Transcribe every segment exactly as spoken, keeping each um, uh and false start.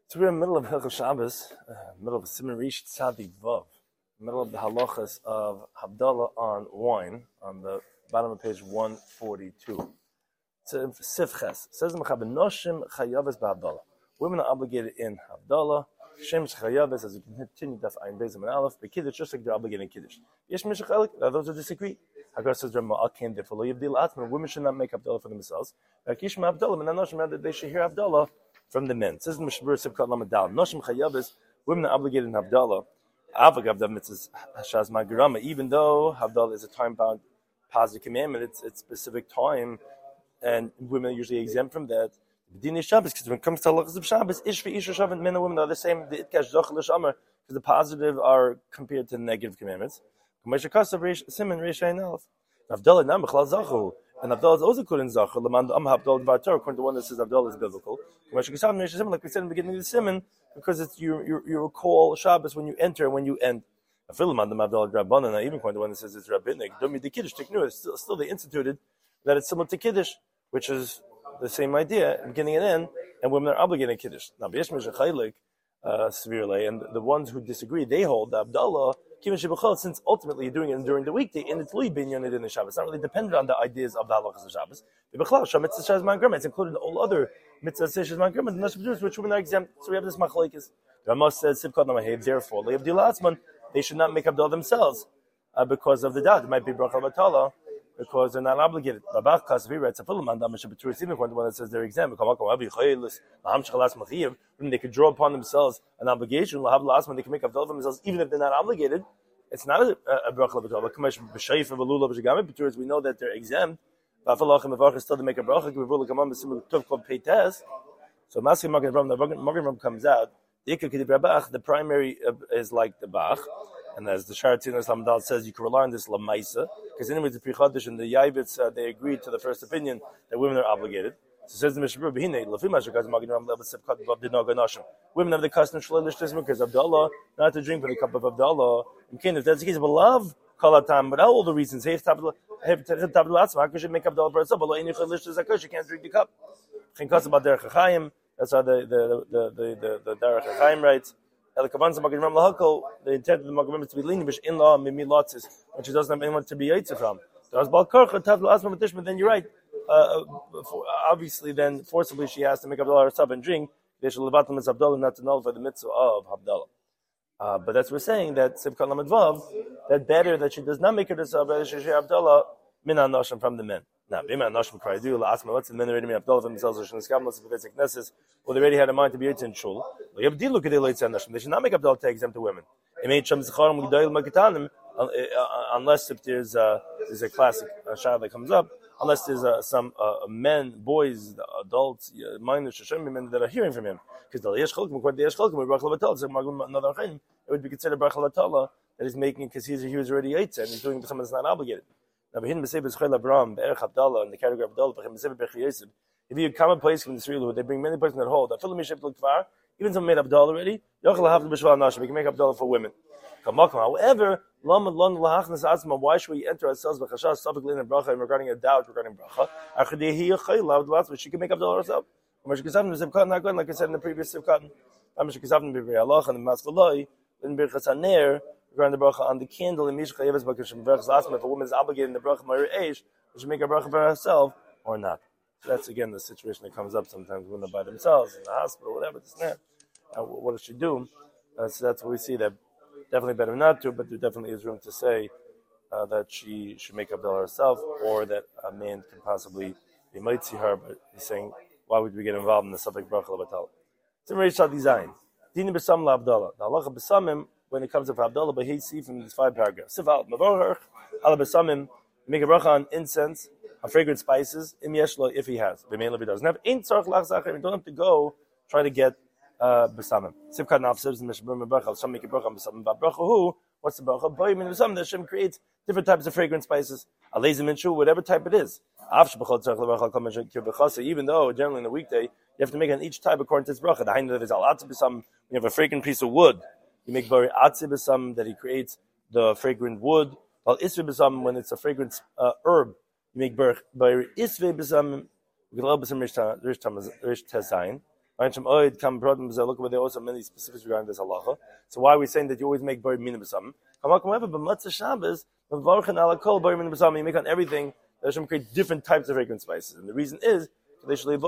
So we're in the middle of Hilchos Shabbos, uh, middle of Siman Rish Tzadik Vav, middle of the halachas of Havdalah on wine, on the bottom of page one forty-two. So Sifches says Noshim Chayaves b'Havdalah. Women are obligated in Havdalah. Shem Chayaves, as we continue, Daf Ayin Beis and Aleph. But Kiddush, just like they're obligated in Kiddush. Yesh Mishachalik, those who disagree. Hagar says Ramah came there for Lo Yivdil Atman. Women should not make Havdalah for themselves. Akish Havdalah, and Noshim, they should hear Havdalah from the men. It says in Mishabur Sivkat Lamadal, Noshim Chayavis, women are obligated in Havdalah. Avagav mitzvahs Hashaz Magarama, even though Havdalah is a time-bound positive commandment, it's it's specific time, and women are usually exempt from that. B'dinei Shabbos, because when it comes to halachas of Shabbos, ish v'isha Shabbos, men and women are the same. The itkash zoch l'shamar, because the positive are compared to the negative commandments. Siman Reish Ayin Aleph. Havdalah nam b'chlal zachu. And Havdalah is also called in Zachar. L'man am Havdalah Dvar Torah, according to one that says Havdalah is biblical. Like we said in the beginning of the Siman, because it's you, you you recall Shabbos when you enter and when you end. I feel L'man am Havdalah Rabbanan. I even according to one that says it's Rabbinic. Domi the Kiddush Tiknu. It's still still they instituted that it's similar to Kiddush, which is the same idea, beginning and end, and women are obligated in Kiddush. Now, B'yesh Meshachaylik, uh, severely, and the ones who disagree, they hold the Havdalah. Since ultimately you're doing it during the weekday, and it's really binyan in the Shabbos. It's not really dependent on the ideas of the halachas of Shabbos. It's included in all other mitzvahs, which women are exempt. So we have this machlokes. Rama says, therefore, they should not make Havdalah themselves uh, because of the doubt. It might be bracha batala because they're not obligated. Even one that says they're exempt. They could draw upon themselves an obligation. They can make Havdalah themselves even if they're not obligated. It's not a, a bracha batala. We know that they're exempt. Still to make a bracha. So Masim Magen comes out. The primary is like the Bach. And as the Sharatzin Islam says, you can rely on this lamaisa, because anyway, the Prichadish and the Yavitz, uh, they agreed to the first opinion that women are obligated. So it says the Mishabur, women have the custom because Havdalah, not to drink from the cup of Havdalah. If that's the case, but love kalatam, but all the reasons, you should make Havdalah for herself, but you can't drink the cup. That's how the the the the the Derech HaChaim writes. The intent of the Magen is to be lenient, in law, when she doesn't have anyone to be yaitze from. Then you're right. Uh, for, obviously, then forcibly she has to make Havdalah herself and drink. They should levat them as Havdalah, not to nullify the mitzvah of Havdalah. Uh, but that's what we're saying that Sivkat Lamed Vav, that better that she does not make it herself, better she should Havdalah min hanoshim from the men. Now, b'im hanoshim kraydu la'asma. What's the men already made Havdalah for themselves? Or the Knesset, or they already had a mind to be yaitze in shul. They should not make Havdalah to exempt the women. Unless if there's a, there's a classic uh, shah that comes up, unless there's uh, some uh, men, boys, adults, uh, minors, men that are hearing from him. Because it would be considered bracha latala that he's making because he's he was already yaitze and he's doing something that's not obligated. Now, in the category of Havdalah, if you come a place from the Israel, they bring many persons that hold. Even some made Havdalah already, we can make Havdalah for women. However, why should we enter ourselves with chashash suffix in bracha regarding a doubt regarding bracha? She can make Havdalah herself. Like I said in the previous sivkat, and the regarding the bracha on the candle in Mishcha Yeves Bakashim Berachas Asma, if a woman is obligated in the bracha Ma'ir Eish, she should make a bracha for herself or not. So that's again the situation that comes up sometimes when they're by themselves in the hospital, whatever, this and that. Uh, what does she do? Uh, so that's what we see that definitely better not to, but there definitely is room to say uh, that she should make Havdalah herself, or that a man can possibly, he might see her, but he's saying, why would we get involved in the subject bracha l'batal? It's in Reish design. Dini b'sam la'Havdalah. The halacha b'samim, when it comes to Havdalah, but he see from these five paragraphs. Sifal mavorach ala b'samim, make a bracha on incense, on fragrant spices. Im yeshlo, if he has. B'mein if he doesn't have. Ein tzarich lachzacher. You don't have to go try to get uh, b'samim. Sivkat nafsir in Mishabur mebracha. Some make a bracha on b'samim. But bracha who? What's the bracha? Boy min b'samim. The Hashem creates different types of fragrant spices. Alezim inshu, whatever type it is. Even though generally in a weekday you have to make on each type according to its bracha. The hainu that is al atzib b'samim. You have a fragrant piece of wood. You make bari atzib b'samim that he creates the fragrant wood. Al isve b'samim when it's a fragrant uh, herb. You make bari isve b'samim. We can love b'samim rish tezayin. Look where there are also many specifics regarding this halacha. So why are we saying that you always make bar minim b'samim? However, but matzah Shabbos, you make on everything that Hashem create different types of fragrant spices, and the reason is so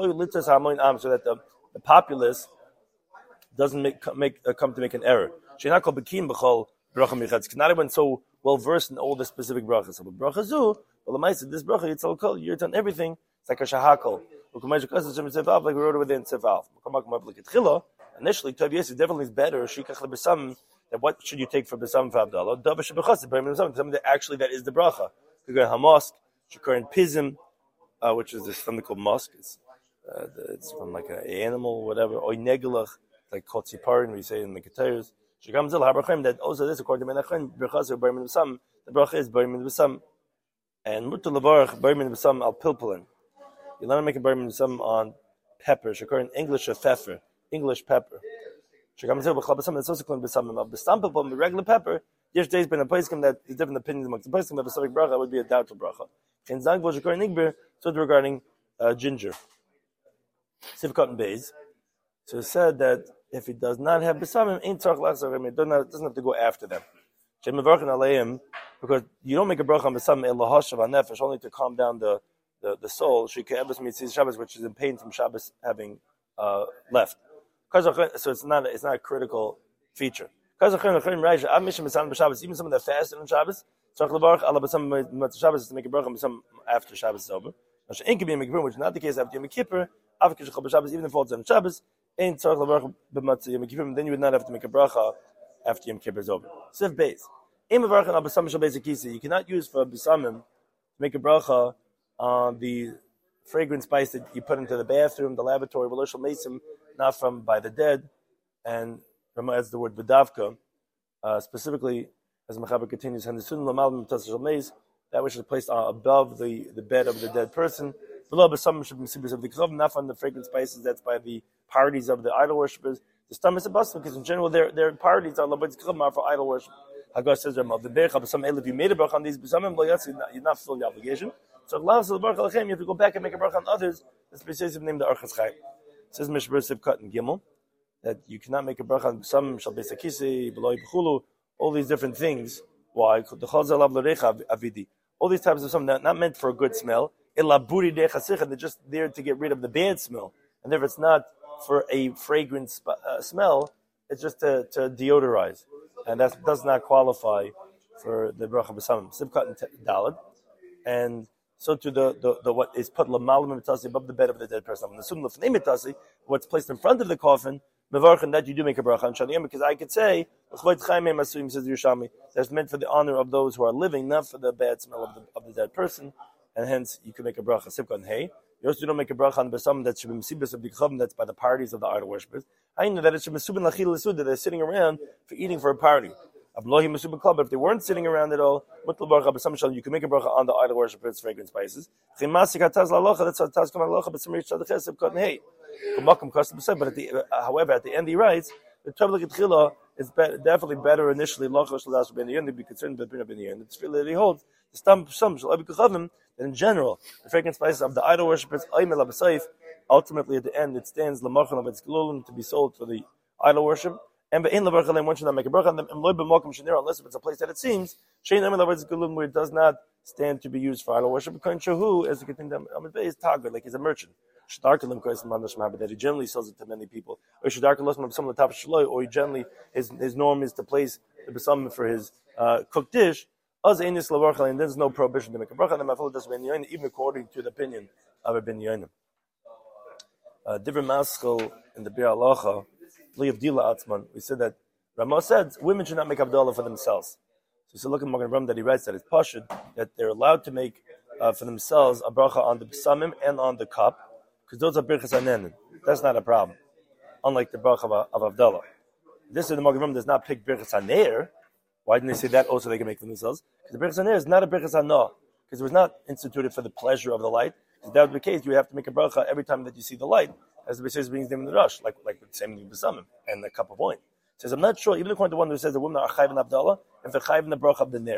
that the, the populace doesn't make make uh, come to make an error. Not everyone's so well versed in all the specific brachas. So bracha zu, well, the ma'aseh this bracha yitzal kol, you're done everything. It's like a shahakol. Like we wrote over there in Tzefalf. Initially, Tov Yesi definitely is better. That what should you take for Besam for Abdallah? Something that actually that is the bracha. You go to Hamosk, Shukar and Pizim, uh, which is this something called musk. It's, uh, it's from like an animal, whatever. Oy negelach, like Kotziparin, we say in the Keteris. Shukam Zil Habrachim, that also this according to Menachem, Berchas or Barimin Besam, the bracha is Barimin Besam. And Mutter Lavarach, Barimin Besam al Pilpulin. You learn to make a Barimin Besam on pepper, Shukar in English of pfeffer, English pepper. Shukam Zil Bechal Besam, that's also called Besam of Besam Pilpulin, regular pepper. There's days been a place that there's different opinions amongst the place. If a specific bracha would be a doubtful bracha. In Zangvo Shukar Nigber, so regarding uh, ginger. Sivkot and Beis. So it said that if he does not have besamim, ain't tzarich lachzor, it doesn't have to go after them. Because you don't make a bracha on besamim elahashav nefesh only to calm down the the, the soul. Sheke'ebes mitzvah Shabbos, which is in pain from Shabbos having uh, left. So it's not it's not a critical feature. Even someone that fasted on Shabbos, tzarich levarach ala besamim Shabbos to make a bracha on besamim after Shabbos is over. Which is not the case after Yom Kippur. Even if it falls on Shabbos, then you would not have to make a bracha after Yom Kippur is over. Sif Beis. You cannot use for bisamim to make a bracha on the fragrant spice that you put into the bathroom, the lavatory, not from by the dead, and as the word bedavka, uh, specifically, as Mechaber continues, that which is placed above the, the bed of the dead person. Not from the fragrant spices that's by the parties of the idol worshippers. The stomach is a because in general their their parties are for idol worship. Hagar says the if you made a bracha on these you're not fulfilling the obligation. So Allah says you have to go back and make a bracha on others. That's precisely named the Archas Chai. It says Mishber Sivkat and Gimel that you cannot make a bracha on some shal besakisi, beloy b'chulu, all these different things. Why? The chazal av l'recha avidi. All these types of something not, not meant for a good smell. They're just there to get rid of the bad smell. And if it's not for a fragrant sp- uh, smell, it's just to, to deodorize. And that does not qualify for the bracha b'samim. Sivkat and dalad. And so to the, the, the what is put lamalim mitasi above the bed of the dead person. And the sunnah lefnei mitasi, what's placed in front of the coffin, mevarchin, that you do make a bracha on shaliyim, because I could say, says Yerushalmi, that's meant for the honor of those who are living, not for the bad smell of the, of the dead person. And hence you can make a bracha sivka and hey. You also don't make a bracha on besam that should be misibas of the chavim, that's by the parties of the idol worshippers. I know that it should be misubin lachil lesud, that they're sitting around for eating for a party. Ablohi misubin club, but if they weren't sitting around at all, mutal bracha besam shal, you can make a bracha on the idol worshippers' fragrant spices. Chimasik hataz lalocha, that's what taz kam lalocha, but some rich tzadich sivka and hey. But at the, uh, however, at the end he writes, the Tavlik Tchila is be- definitely better initially. Lochash l'das ben yayin to be concerned with ben yayin. It's really that he holds the stam some shall be kachavim. That in general, the fragrant spices of the idol worshippers, aymel abasayif, ultimately at the end it stands lamachan of its glulim to be sold for the idol worship. And in the bracha, one should not make a bracha on them. Unless if it's a place that it seems shein aymel of its glulim where it does not stand to be used for idol worship. Because shahu, as we continue, is target like he's a merchant. That he generally sells it to many people, or or he generally his his norm is to place the besamim for his uh, cooked dish. And there's no prohibition to make a bracha, even according to the opinion of a ben yonim. Different maschil in the Bir Halacha, Liavdila Atzman. We said that Ramah said women should not make Abdullah for themselves. So, so look at Magen Avraham that he writes that it's pashut that they're allowed to make uh, for themselves a bracha on the besamim and on the cup. Because those are birchas hanenin. That's not a problem. Unlike the bracha of, of Abdullah. This is the Magen Avraham does not pick birchas haner. Why didn't they say that also they can make for themselves? Because the birchas haner is not a birchas hanah. Because it was not instituted for the pleasure of the light. If that was the case, you have to make a bracha every time that you see the light, as the B'Sheis brings them in the rush, like like the same thing with B'Samim and the cup of wine. It says, I'm not sure, even according to one who says the women are chayiv in Abdullah, and for chayiv in the bracha of the ner.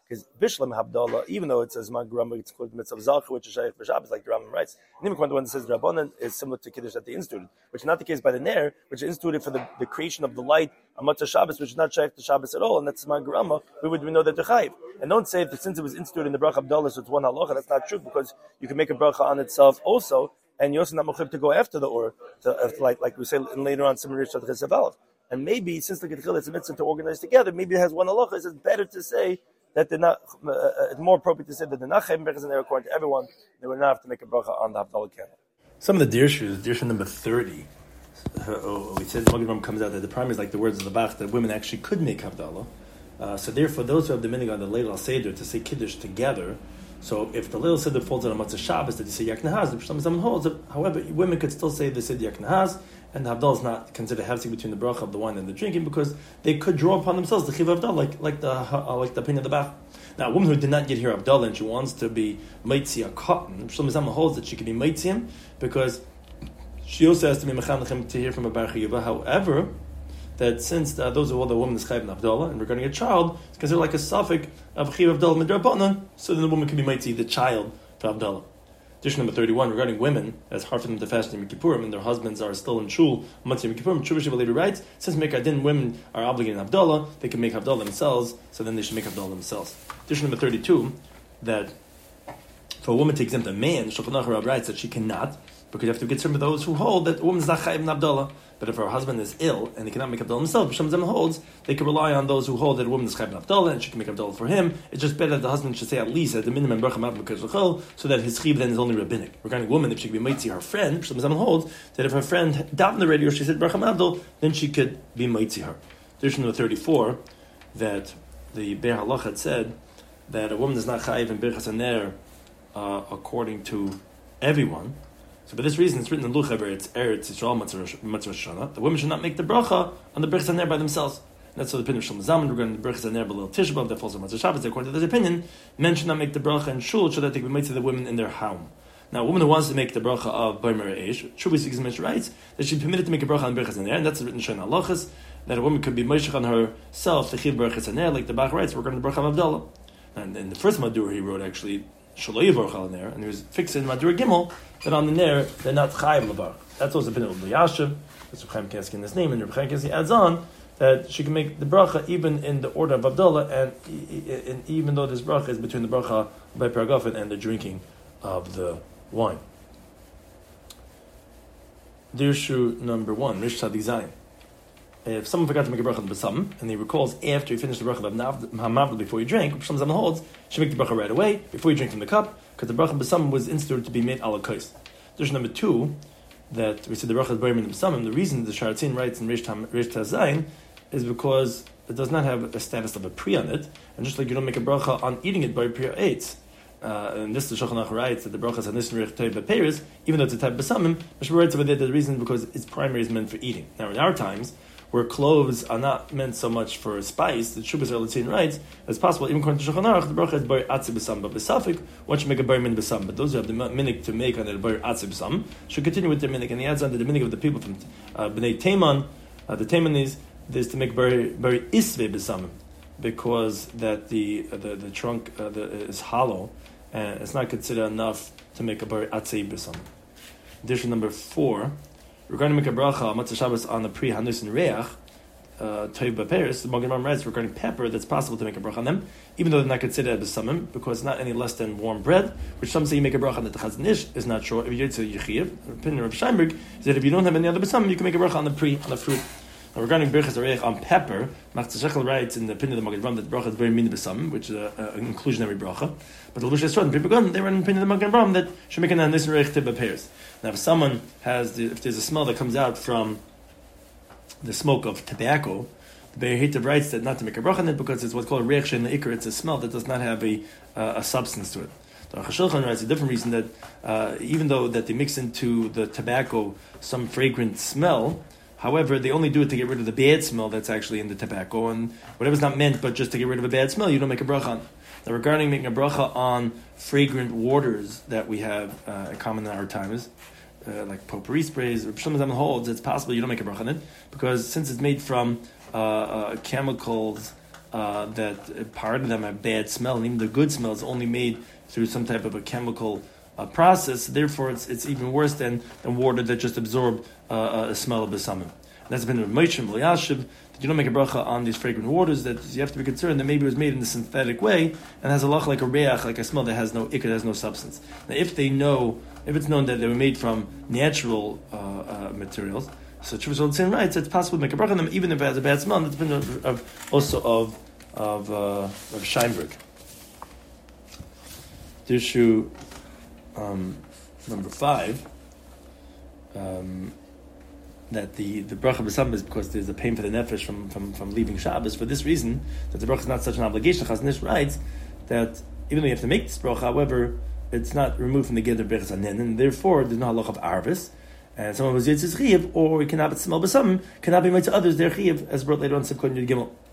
Because Bishlam Havdalah, even though it says Magrama, it's called Mitzvah Zalcha, which is Shaykh B'Shabbos, like the Rambam writes. And even the one that says Rabbanan is similar to Kiddush that they instituted, which is not the case by the Ner, which is instituted for the, the creation of the light on Matzah Shabbos, which is not Shaykh to Shabbos at all, and that's Magrama. We would we know that they're Chayiv. And don't say that since it was instituted in the Bracha Havdalah, so it's one halacha. That's not true, because you can make a bracha on itself also, and you're also not mechuyev to go after the or, to, after, like like we say later on, Simon Rish Chesed. And maybe since the Gedchil it's a mitzvah to organize together, maybe it has one halacha. It's better to say that they're not. Uh, it's more appropriate to say that they're not chayim berachas and they're according to everyone. They would not have to make a bracha on the Havdalah candle. Some of the dirshus, dirshu number thirty. Uh, oh, we said Magid comes out that the primary is like the words of the Bach that women actually could make Havdalah. Uh, so therefore, those who have the minhag on the Leil Seder to say Kiddush together. So if the Leil Seder falls on a Matzah Shabbos, that you say Yak Nahaz, the Pshtam holds it. However, women could still say they said Yak Nahaz, and the Havdalah is not considered hefsek between the bracha of the wine and the drinking, because they could draw upon themselves the Chiv Havdalah, like like the uh, like the opinion of the Bach. Now, a woman who did not get here Havdalah and she wants to be Meitzi a cotton, Pshtam holds that she can be Meitzi him because she also has to be Mechanechem to hear from a Bar Chiyuva. However, that since uh, those are all the women is Chayiv Havdalah, and regarding a child, it's considered like a suffix of Chiv Havdalah Midrabanan, so then the woman can be Meitzi the child for Havdalah. Dish number thirty-one, regarding women, as hard for them to fast in Yom Kippurim, and their husbands are still in Shul, Matzah Yom Kippurim, Tshuva Shiva later writes, since Mekadin women are obligated in Havdalah, they can make Havdalah themselves, so then they should make Havdalah themselves. Dish number thirty-two, that for a woman to exempt a man, Shulchan Aruch writes that she cannot, because you have to get some of those who hold that a woman is not chayiv in Havdalah. But if her husband is ill and he cannot make Havdalah himself, B'Shem Zem holds, they can rely on those who hold that a woman is chayiv in Havdalah and she can make Havdalah for him. It's just better that the husband should say at least at the minimum bracha ma'av mekach l'chol, so that his chiv then is only rabbinic. Regarding a woman, if she can be mitzi her friend, B'Shem Zem holds that if her friend davened already or she said bracha ma'avdol, then she could be mitzi her. There's number thirty-four that the Be'er Halach had said that a woman is not chayiv in birchas haner uh, according to everyone. So for this reason, it's written in Luchaber, it's Eretz Yisrael Matzah Shana. The women should not make the bracha on the Birchas HaNer by themselves. And that's the opinion of Shlomo Zalman regarding the Birchas HaNer below Tisha B'Av that falls on Matzah Shabbos. According to this opinion, men should not make the bracha in Shul so that they can be made to the women in their home. Now, a woman who wants to make the bracha of Bar Eish, Shuvah Sigizmish writes that she's permitted to make a bracha on Birchas HaNer, and that's written in Shana Halachas, that a woman could be Moshe on herself to Chiv Birchas HaNer, like the Bach writes, regarding the bracha of Havdalah. And in the first Madur he wrote, actually, Shaloy Baruch al Ner, and he was fixing Madur Gimel that on the Ner they're not Chayiv Labar. That's also been of Yashiv. That's Reb Chaim Kasky in this name, and Reb Chaim Kasky adds on that she can make the bracha even in the order of Havdalah, and, and even though this bracha is between the bracha by Paragafen and the drinking of the wine. Dirshu number one, Rish Tzadik Zayin. If someone forgot to make a bracha on the B'Sam, and he recalls after he finished the bracha of Hamavdil before he drank, Shlomo Zalman holds, should make the bracha right away, before he drank from the cup, because the bracha of B'Sam was instituted to be made ala kais. There's number two, that we said the bracha is buried in the B'Sam, the reason the Sharatzin writes in Rish Tazayin is because it does not have a status of a pri on it, and just like you don't make a bracha on eating it by pri eitz. Uh, and this the Shulchan Aruch writes that the bracha is a nisan rech toy b'peiros, even though it's a type of B'Samim, Mishra writes over there that the reason because its primary is meant for eating. Now in our times, where cloves are not meant so much for spice, the Shubas Erlitzin writes, it's possible, even according to Shulchan Aruch, the bracha is bar atzi b'sam, but b'safik, one should make a bar min b'sam. But those who have the minig to make on the bar atzi b'sam should continue with their minig. And he adds on to the minig of the people from uh, B'nai Teiman, uh, the Teimanis, is to make bar bar isve b'sam, because that the uh, the, the trunk uh, the, is hollow, and it's not considered enough to make a bar atzi b'sam. Addition number four. Regarding make a bracha Matzah Shabbos on the pre Hanus and Reach, Toiv B'Peres, the Magen Avraham writes regarding pepper that's possible to make a bracha on them, even though they're not considered as B'Samim, because it's not any less than warm bread, which some say you make a bracha on the Chazon Ish is not sure. If you say Yechiyev, the opinion of Sheinberg is that if you don't have any other B'Samim, you can make a bracha on the pre on the fruit. Now, regarding Birchas Reich on pepper, Matzah Shechel writes in the opinion of the Magen Avraham that the bracha is very min B'Samim, which is a, a, an inclusionary bracha. But the Lush Yisrael and people they were in the opinion of the Magen Avraham that should make an Hanus and Reich Toiv B'Peres. Now, if someone has, the, if there's a smell that comes out from the smoke of tobacco, the Be'er Hitav writes that not to make a bracha on it because it's what's called a reich she'en le'ikar. It's a smell that does not have a uh, a substance to it. The Aruch HaShulchan writes a different reason that uh, even though that they mix into the tobacco some fragrant smell, however, they only do it to get rid of the bad smell that's actually in the tobacco, and whatever's not meant but just to get rid of a bad smell, you don't make a bracha on. Now, regarding making a bracha on fragrant waters that we have uh, common in our times, uh, like potpourri sprays, or Shlomo Zalman holds, it's possible you don't make a bracha on it, because since it's made from uh, uh, chemicals uh, that part of them have bad smell, and even the good smell is only made through some type of a chemical uh, process. Therefore, it's it's even worse than, than water that just absorbed uh, a smell of besamim. That's been a Moshe and B'layashiv, that you don't make a bracha on these fragrant waters, that you have to be concerned that maybe it was made in a synthetic way and has a loch like a reach, like a smell that has no ikr, has no substance. Now, if they know, if it's known that they were made from natural uh, uh, materials, so Chuvas Sin writes it's possible to make a bracha on them even if it has a bad smell, and that's been of, of, also of of uh, of Scheinberg. Issue um, number five. Um, that the, the bracha b'samim is because there's a pain for the nefesh from, from, from leaving Shabbos. For this reason, that the bracha is not such an obligation. Chazon Ish writes that even though you have to make this bracha, however, it's not removed from the geder berachas hanen, and therefore there's no halach of arvis. And someone was yitzis chiyav, or you cannot smell b'samim, cannot be made to others their chiyav, as brought later on Sukkot Yud Gimel.